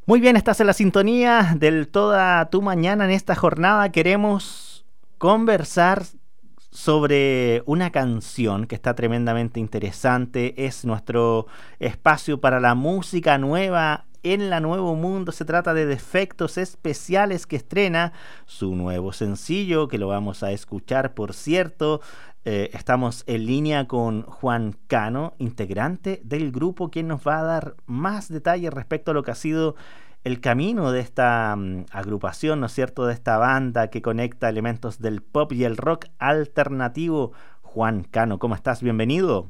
Muy bien, estás en la sintonía del Toda Tu Mañana. En esta jornada queremos conversar sobre una canción que está tremendamente interesante. Es nuestro espacio para la música nueva en la Nuevo Mundo. Se trata de Defectos Especiales, que estrena su nuevo sencillo, que lo vamos a escuchar, por cierto. Estamos en línea con Juan Cano, integrante del grupo, quien nos va a dar más detalles respecto a lo que ha sido el camino de esta agrupación, ¿no es cierto?, de esta banda que conecta elementos del pop y el rock alternativo. Juan Cano, ¿cómo estás? Bienvenido.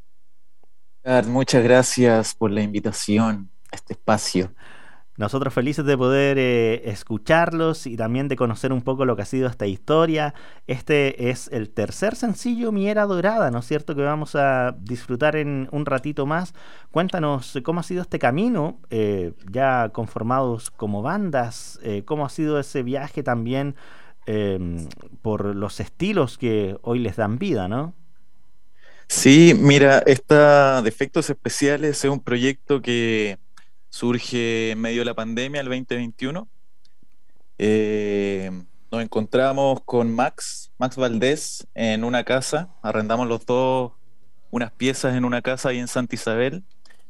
Muchas gracias por la invitación a este espacio. Nosotros felices de poder escucharlos y también de conocer un poco lo que ha sido esta historia. Este es el tercer sencillo, Mi Era Dorada, ¿no es cierto?, que vamos a disfrutar en un ratito más. Cuéntanos cómo ha sido este camino, ya conformados como bandas, cómo ha sido ese viaje también por los estilos que hoy les dan vida, ¿no? Sí, mira, esta Defectos Especiales es un proyecto que surge en medio de la pandemia, el 2021. Eh, Nos encontramos con Max Valdés en una casa, arrendamos los dos unas piezas en una casa ahí en Santa Isabel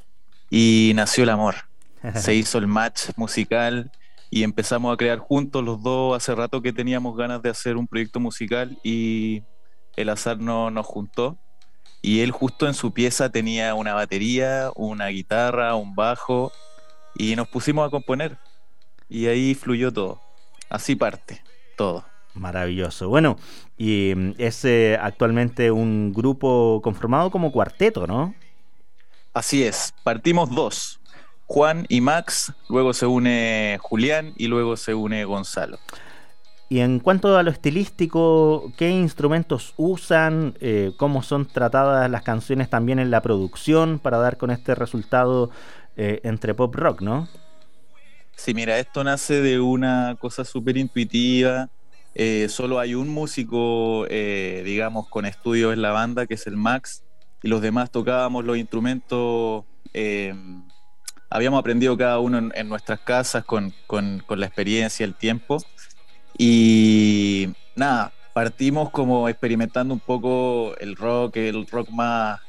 y nació el amor. Se hizo el match musical y empezamos a crear juntos los dos. Hace rato que teníamos ganas de hacer un proyecto musical y el azar nos juntó. Y él justo en su pieza tenía una batería, una guitarra, un bajo y nos pusimos a componer y ahí fluyó todo. Así parte todo. Maravilloso. Bueno, y es actualmente un grupo conformado como cuarteto, ¿no? Así es, partimos dos, Juan y Max, luego se une Julián y luego se une Gonzalo. Y en cuanto a lo estilístico, ¿qué instrumentos usan? ¿Cómo son tratadas las canciones también en la producción para dar con este resultado entre pop rock, ¿no? Sí, mira, esto nace de una cosa súper intuitiva. Solo hay un músico, digamos, con estudios en la banda, que es el Max, y los demás tocábamos los instrumentos. Habíamos aprendido cada uno en nuestras casas con la experiencia, el tiempo. Y nada, partimos como experimentando un poco el rock más,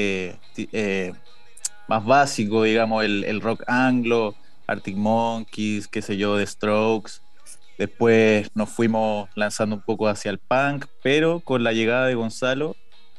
más básico, digamos, el rock anglo, Arctic Monkeys, qué sé yo, The Strokes. Después nos fuimos lanzando un poco hacia el punk, pero con la llegada de Gonzalo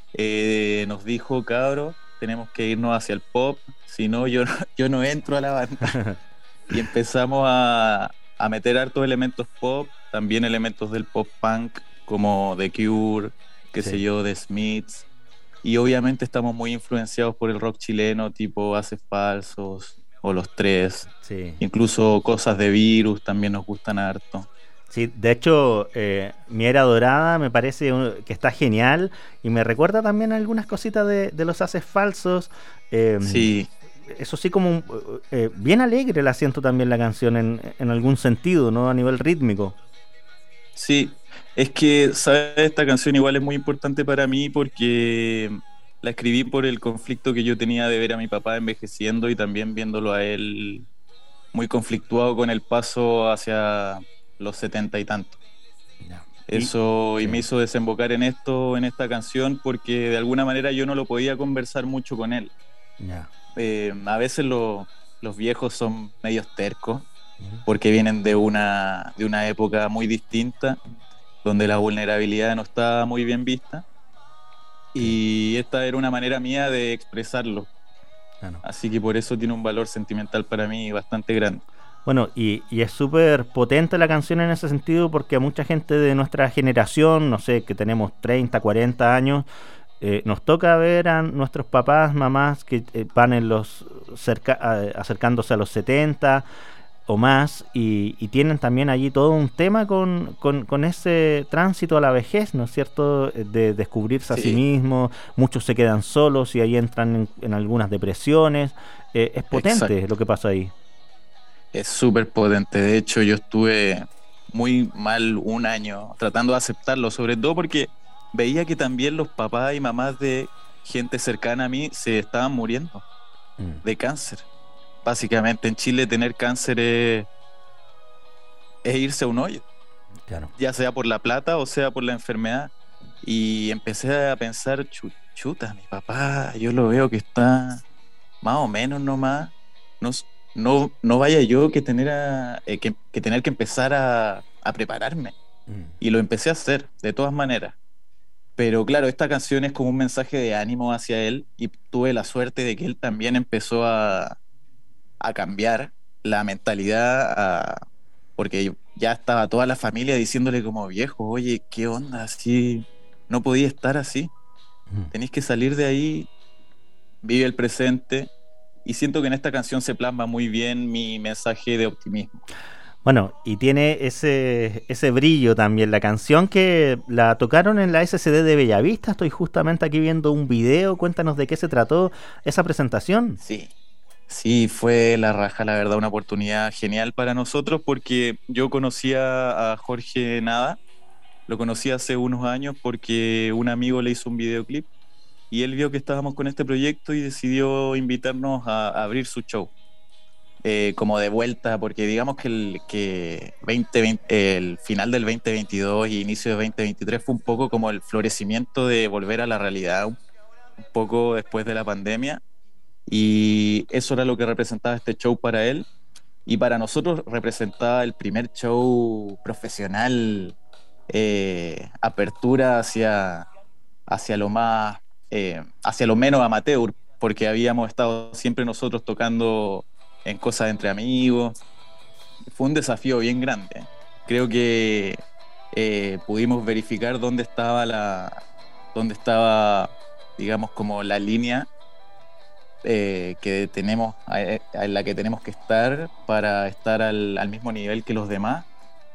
nos dijo, cabros, tenemos que irnos hacia el pop, si no, yo no entro a la banda. Y empezamos a meter hartos elementos pop, también elementos del pop punk, como The Cure, qué sé Sí, yo, The Smiths. Y obviamente estamos muy influenciados por el rock chileno, tipo Haces Falsos o Los Tres. sí. Incluso cosas de Virus también nos gustan harto. Sí, de hecho, Mi Era Dorada me parece que está genial y me recuerda también algunas cositas de los Haces Falsos. eh, Sí, Eso sí, como bien alegre la siento también la canción en algún sentido, ¿no? A nivel rítmico. sí. Es que, ¿sabes? Esta canción igual es muy importante para mí porque la escribí por el conflicto que yo tenía de ver a mi papá envejeciendo y también viéndolo a él muy conflictuado con el paso hacia los 70 y tantos. Ya. Y Eso y me sí, hizo desembocar en esto, en esta canción, porque de alguna manera yo no lo podía conversar mucho con él. ya. A veces los viejos son medios tercos, Ujú. porque vienen de una época muy distinta, donde la vulnerabilidad no está muy bien vista, Sí, y esta era una manera mía de expresarlo. claro. Así que por eso tiene un valor sentimental para mí bastante grande. Bueno, y es súper potente la canción en ese sentido porque a mucha gente de nuestra generación, no sé, que tenemos 30, 40 años, nos toca ver a nuestros papás, mamás que van en acercándose a los 70 o más y tienen también allí todo un tema con ese tránsito a la vejez, ¿no es cierto? De descubrirse a sí Sí, mismos, muchos se quedan solos y ahí entran en algunas depresiones. Es potente exacto. lo que pasa ahí. Es súper potente. De hecho, yo estuve muy mal un año tratando de aceptarlo, sobre todo porque veía que también los papás y mamás de gente cercana a mí se estaban muriendo Mm. de cáncer. básicamente en Chile tener cáncer es irse a un hoyo, Claro. ya sea por la plata o sea por la enfermedad. Y empecé a pensar, chuta, mi papá, yo lo veo que está más o menos nomás, no, no vaya yo que tener que empezar a prepararme. Mm. Y lo empecé a hacer, de todas maneras. Pero claro, esta canción es como un mensaje de ánimo hacia él y tuve la suerte de que él también empezó a cambiar la mentalidad, porque ya estaba toda la familia diciéndole como viejo, oye, ¿qué onda? Así no podía estar así, Mm. tenéis que salir de ahí, vive el presente. Y siento que en esta canción se plasma muy bien mi mensaje de optimismo. Bueno, y tiene ese brillo también la canción que la tocaron en la SCD de Bellavista. Estoy justamente aquí viendo un video. Cuéntanos de qué se trató esa presentación. Sí, sí, fue la raja, la verdad, una oportunidad genial para nosotros porque yo conocía a Jorge Nada, lo conocí hace unos años porque un amigo le hizo un videoclip y él vio que estábamos con este proyecto y decidió invitarnos a abrir su show. Como de vuelta, porque digamos que el final del 2022 y inicio de 2023 fue un poco como el florecimiento de volver a la realidad, un poco después de la pandemia, y eso era lo que representaba este show para él, y para nosotros representaba el primer show profesional, apertura hacia lo más, hacia lo menos amateur, porque habíamos estado siempre nosotros tocando en cosas entre amigos. Fue un desafío bien grande. Creo que pudimos verificar dónde estaba, digamos, como la línea que tenemos, en la que tenemos que estar para estar al mismo nivel que los demás.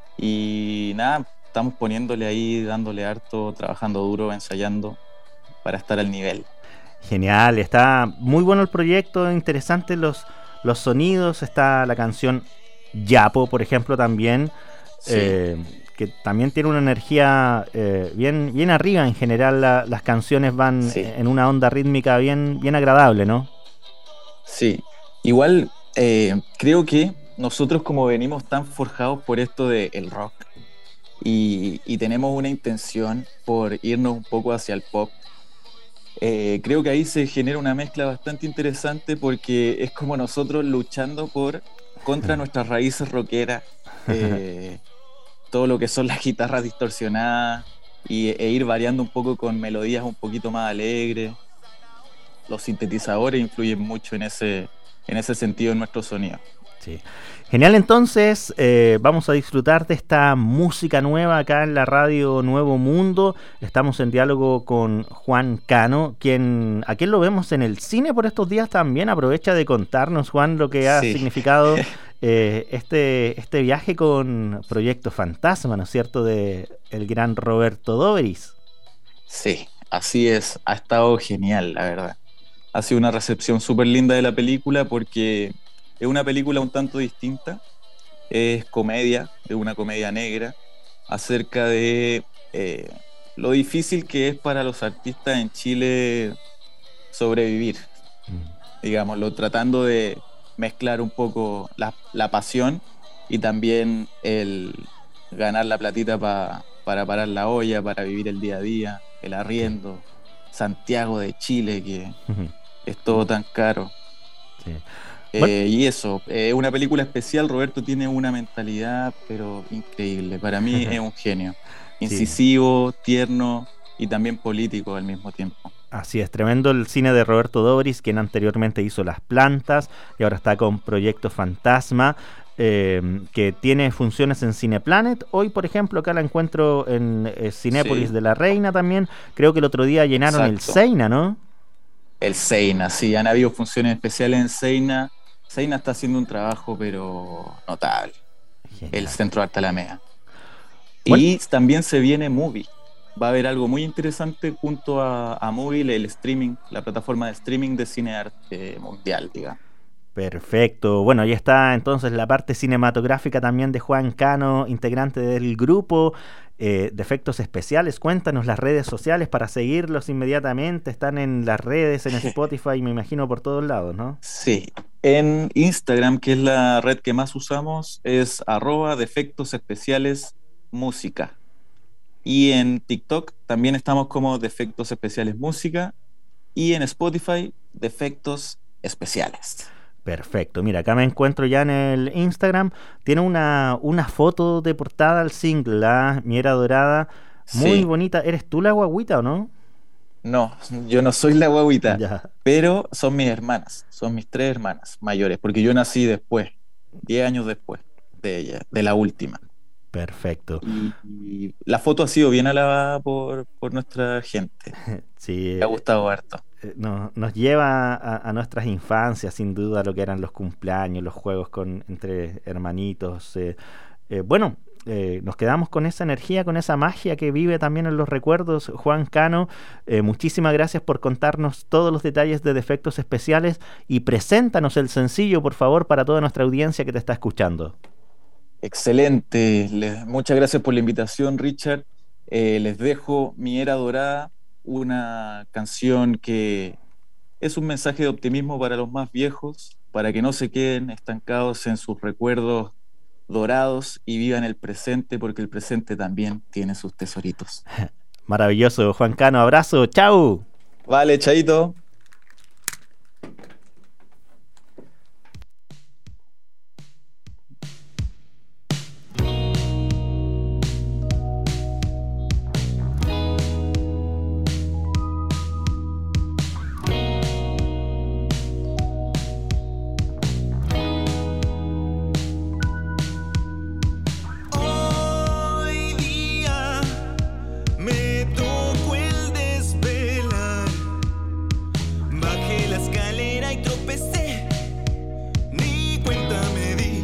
Y nada, estamos poniéndole ahí, dándole harto, trabajando duro, ensayando para estar al nivel. Genial, está muy bueno el proyecto, interesantes los sonidos. Está la canción Yapo, por ejemplo, también, Sí, que también tiene una energía bien arriba. En general, las canciones van sí, en una onda rítmica bien agradable, ¿no? sí. Igual creo que nosotros como venimos tan forjados por esto del rock y tenemos una intención por irnos un poco hacia el pop. Creo que ahí se genera una mezcla bastante interesante porque es como nosotros luchando contra nuestras raíces rockeras, eh, todo lo que son las guitarras distorsionadas e ir variando un poco con melodías un poquito más alegres. Los sintetizadores influyen mucho en ese sentido en nuestro sonido. Sí. Genial, entonces vamos a disfrutar de esta música nueva acá en la radio Nuevo Mundo. Estamos en diálogo con Juan Cano, a quien lo vemos en el cine por estos días también. Aprovecha de contarnos, Juan, lo que ha Sí, significado este viaje con Proyecto Fantasma, ¿no es cierto?, de el gran Roberto Dobris. sí, así es. Ha estado genial, la verdad. Ha sido una recepción súper linda de la película porque es una película un tanto distinta. Es comedia, es una comedia negra, acerca de lo difícil que es para los artistas en Chile sobrevivir, digámoslo, tratando de mezclar un poco la pasión y también el ganar la platita para parar la olla, para vivir el día a día, el Sí. arriendo, Santiago de Chile, que Ujú. es todo tan caro. Sí. Bueno, Y eso, es una película especial. Roberto tiene una mentalidad, pero increíble. Para mí es un genio. sí. Incisivo, tierno y también político al mismo tiempo. Así es, tremendo el cine de Roberto Dobris, quien anteriormente hizo Las Plantas y ahora está con Proyecto Fantasma, que tiene funciones en Cineplanet. Hoy, por ejemplo, acá la encuentro en Cinépolis Sí, de la Reina también. Creo que el otro día llenaron el exacto. Seina, ¿no? El Seina, sí, han habido funciones especiales en Seina. Seina está haciendo un trabajo, pero notable. El Genial. Centro de Arte Alameda. Bueno, Y también se viene Movie. Va a haber algo muy interesante junto a Movie, el streaming, la plataforma de streaming de cine arte mundial, digamos. perfecto. Bueno, ahí está entonces la parte cinematográfica también de Juan Cano, integrante del grupo de efectos especiales. Cuéntanos las redes sociales para seguirlos inmediatamente. Están en las redes, en Spotify, me imagino por todos lados, ¿no? Sí, En Instagram, que es la red que más usamos, es @defectos especiales música. Y en TikTok también estamos como Defectos Especiales Música. Y en Spotify, Defectos Especiales. Perfecto, mira, acá me encuentro ya en el Instagram. Tiene una foto de portada al single, la Miera Dorada. Muy Sí, bonita. ¿Eres tú la guagüita o no? no, yo no soy la guaguita, Ya, pero son mis hermanas, son mis tres hermanas mayores, porque yo nací después, 10 años después de ella, de la última. perfecto. Y la foto ha sido bien alabada por nuestra gente. Sí, Me ha gustado harto. nos lleva a nuestras infancias, sin duda, lo que eran los cumpleaños, los juegos entre hermanitos. Bueno, nos quedamos con esa energía, con esa magia que vive también en los recuerdos. Juan Cano, muchísimas gracias por contarnos todos los detalles de Defectos Especiales y preséntanos el sencillo, por favor, para toda nuestra audiencia que te está escuchando. Excelente. Muchas gracias por la invitación, Richard. Les dejo Mi Era Dorada, una canción que es un mensaje de optimismo para los más viejos, para que no se queden estancados en sus recuerdos dorados y vivan el presente, porque el presente también tiene sus tesoritos. Maravilloso, Juan Cano, abrazo, chau. Vale, Chaito. Hoy día me tocó el desvelar. Bajé la escalera y tropecé, ni cuenta me di.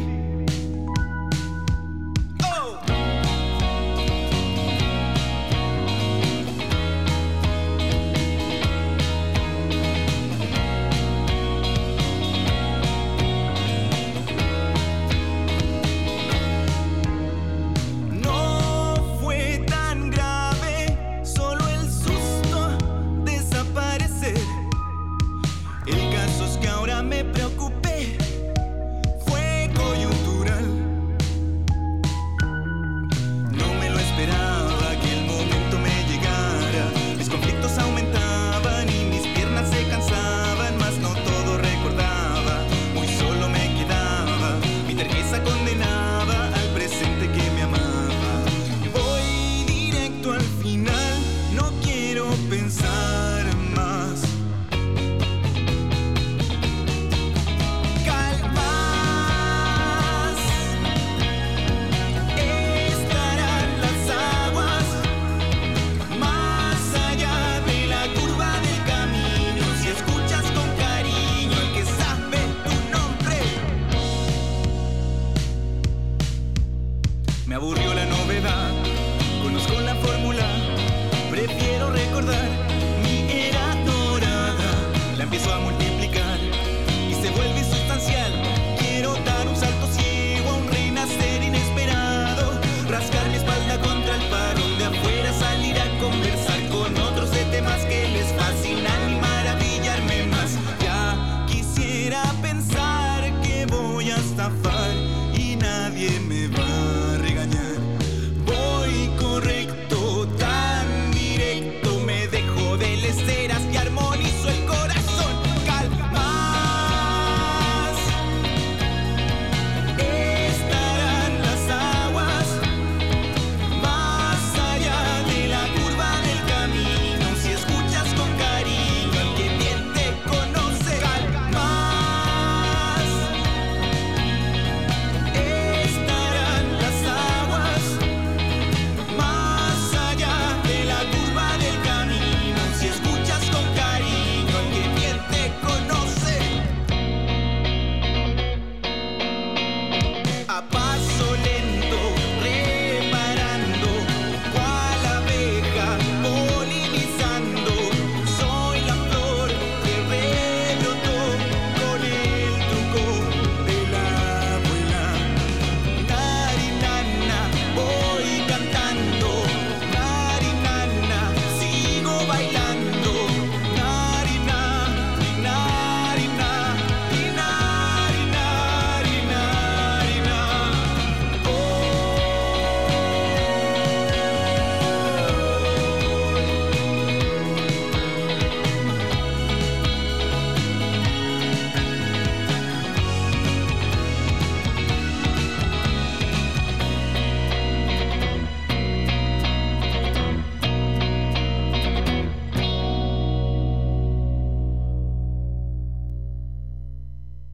Oh. No fue tan grave, solo el susto, desaparecer. El caso es que ahora me preocupé, fue coyuntural. No me lo esperaba que el momento me llegara. Mis conflictos aumentaban y mis piernas se cansaban, mas no todo recordaba. Muy solo me quedaba, mi terqueza condenaba al presente que me amaba. Voy directo al final, no quiero pensar más. Calmas estarán las aguas, más allá de la curva del camino. Si escuchas con cariño al que sabe tu nombre. Me aburrió la novedad, conozco la fórmula, prefiero recordar mi era dorada. La empiezo a multiplicar.